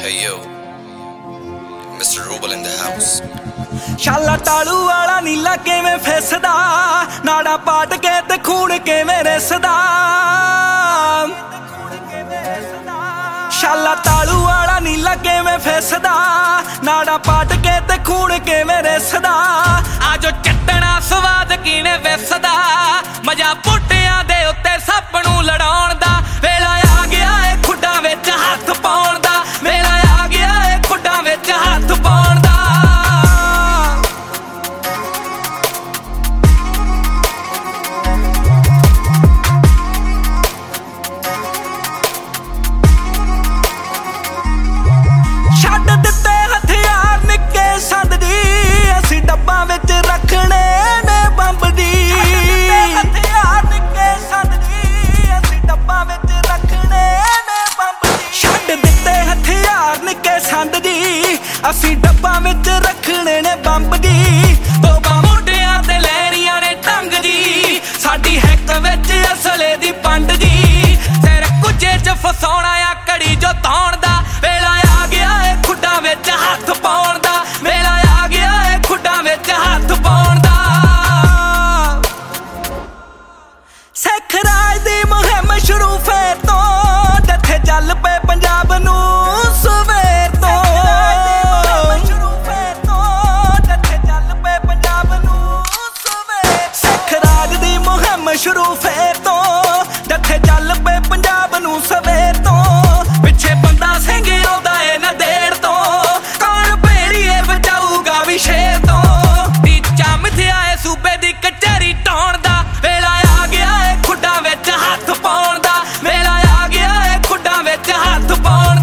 Hey yo, Mr. Rubel in the house. शाला टालू वाला नीला किवें फिसदा, नाड़ा पाट के ते खून किवें रिसदा। शाला टालू वाला नीला किवें फिसदा, नाड़ा पाट के ते खून किवें रिसदा। आजो चट्टना स्वाद किने विसदा, मजा पुट्टियां दे उत्ते सप नूं लड़ाउण दा। वेला आ गया ए खुड्डां विच हत्थ पाउण दा, वेला आ गया ए खुड्डां विच हत्थ पाउण दा। ਅਸੀਂ ਡੱਬਾ ਵਿੱਚ ਰੱਖਣੇ ਨੇ ਬੰਬ ਜੀ, ਤੋਬਾ ਮੋਢਿਆਂ ਤੇ ਲਹਿਰੀਆਂ ਨੇ ਟੰਗ ਜੀ, ਸਾਡੀ ਹੈਕ ਵਿੱਚ ਅਸਲੇ ਦੀ ਪੰਡ ਜੀ। ਸਿਰ ਕੁਝੇ ਚ ਫਸਾਉਣਾ ਆ ਕੜੀ ਜੋ ਧੌਣ ਦਾ, ਵੇਲਾ ਆ ਗਿਆ ਏ ਖੁੱਡਾਂ ਵਿੱਚ ਹੱਥ ਪਾਉਣ ਦਾ, ਵੇਲਾ ਆ ਗਿਆ ਏ ਖੁੱਡਾਂ ਵਿੱਚ ਹੱਥ ਪਾਉਣ ਦਾ। ਸਿੱਖ ਰਾਜ ਦੀ ਮੁਹਿੰਮ ਸ਼ੁਰੂ ਫੇਰ ਤੋਂ, ਜਿੱਥੇ ਚੱਲ ਪਏ ਪੰਜਾਬ ਨੂੰ ਸਵੇਰ ਤੋਂ। ਸ਼ੁਰੂ ਫੇਰ ਤੋਂ, ਜਿੱਥੇ ਚੱਲ ਪਏ ਪੰਜਾਬ ਨੂੰ ਸਵੇਰ ਤੋਂ। ਪਿੱਛੇ ਬੰਦਾ ਸਿੰਘ ਆਉਂਦਾ ਏ ਨੰਦੇੜ ਤੋਂ, ਕੌਣ ਭੇੜੀਏ ਬਚਾਊਗਾ ਵੀ ਸ਼ੇਰ ਤੋਂ। ਟੀਚਾ ਮਿਥਿਆ ਏ ਸੂਬੇ ਦੀ ਕਚਹਿਰੀ ਢਾਉਣ ਦਾ, ਵੇਲਾ ਆ ਗਿਆ ਏ ਖੁੱਡਾਂ ਵਿੱਚ ਹੱਥ ਪਾਉਣ ਦਾ, ਵੇਲਾ ਆ ਗਿਆ ਏ ਖੁੱਡਾਂ ਵਿੱਚ ਹੱਥ ਪਾਉਣ ਦਾ।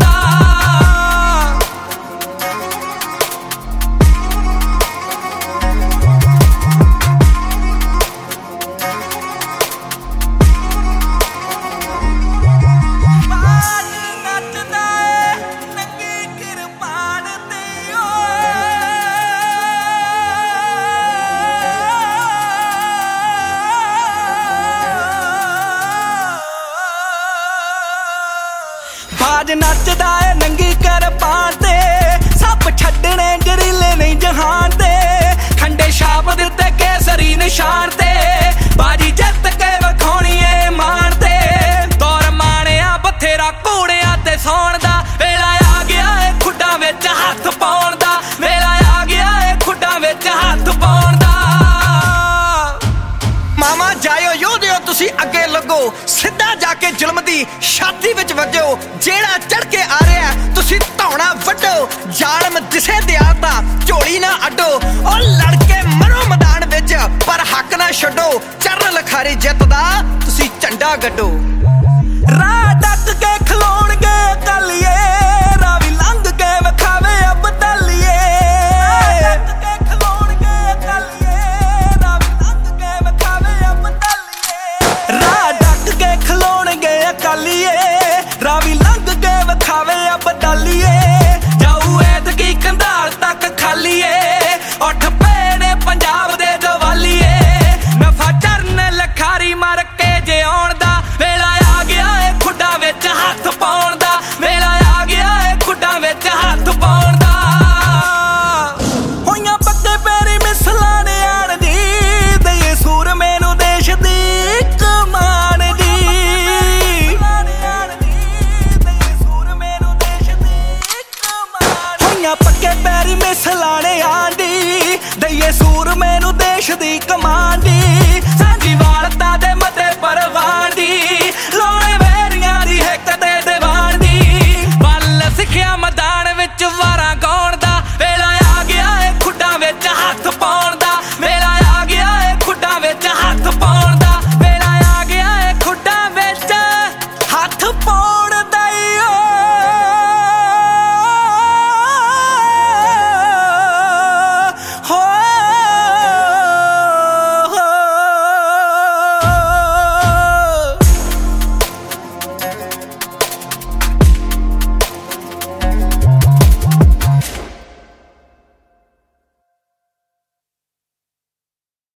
ਬਾਜ ਨੱਚਦਾ ਏ ਨੰਗੀ ਕਿਰਪਾਨ ਤੇ, ਸੱਪ ਛੱਡਣੇ ਜ਼ਰੀਲੇ ਨਹੀਂ ਜਹਾਨ ਤੇ। ਖੰਡੇ ਛਾਪ ਦਿੱਤੇ ਕੇਸਰੀ ਨਿਸ਼ਾਨ ਤੇ, ਬਾਜੀ ਜਿੱਤ ਕੇ ਵਿਖਾਉਣੀ ਏ ਮਾਣ ਤੇ। ਦੌਰ ਮਾਣਿਆ ਬਥੇਰਾ ਘੋੜਿਆਂ ਤੇ ਸੌਣ ਦਾ, ਵੇਲਾ ਆ ਗਿਆ ਏ ਖੁੱਡਾਂ ਵਿੱਚ ਹੱਥ ਪਾਉਣ ਦਾ, ਵੇਲਾ ਆ ਗਿਆ ਏ ਖੁੱਡਾਂ ਵਿੱਚ ਹੱਥ ਪਾਉਣ ਦਾ। ਮਾਮਾ ਜਾਇਓ ਯੋਧਿਓ ਤੁਸੀਂ ਅੱਗੇ ਲੱਗੋ, ਸਿੱਧਾ ਜਾ ਕੇ ਜ਼ੁਲਮ ਦੀ ਛਾਤੀ ਵਿੱਚ ਵੱਜੋ। ਜਿਹੜਾ ਚੜ ਕੇ ਆ ਰਿਹਾ ਤੁਸੀਂ ਧੌਣਾ ਵੱਢੋ, ਜ਼ਾਲਮ ਦਿਸੇ ਦਿਆ ਤਾਂ ਝੋਲੀ ਨਾ ਅੱਡੋ। ਉਹ ਲੜ ਕੇ ਮਰੋ ਮੈਦਾਨ ਵਿੱਚ ਪਰ ਹੱਕ ਨਾ ਛੱਡੋ, ਚਰਨ ਲਖਾਰੀ ਜਿੱਤ ਦਾ ਤੁਸੀਂ ਝੰਡਾ ਗੱਡੋ।